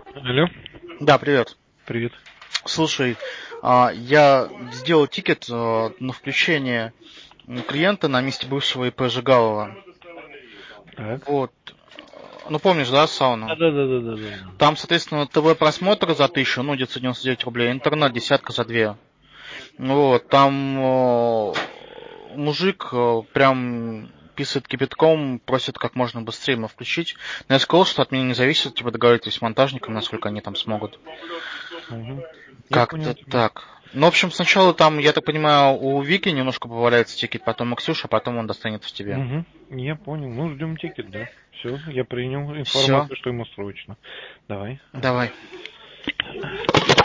Алло, Да, привет. привет. Слушай, я сделал тикет на включение клиента на месте бывшего ИП Жигалова. Так. Вот. Ну, помнишь, да, сауну? Да. Там, соответственно, ТВ-просмотр за 1000, ну, 999 рублей, интернет десятка за 2. Вот, там мужик прям писает кипятком, просит как можно быстрее ему включить. Но я сказал, что от меня не зависит, типа договоритесь с монтажником, насколько они там смогут. Мгм. Я понял Как-то тебя. так. Ну, в общем, сначала там, я так понимаю, у Вики немножко поваляется тикет, потом у Ксюши, а потом он достанет в тебе. Мгм. Я понял. Ну, ждем тикет, да. Все, я принял Все, информацию, что ему срочно. Давай. Ага. давай.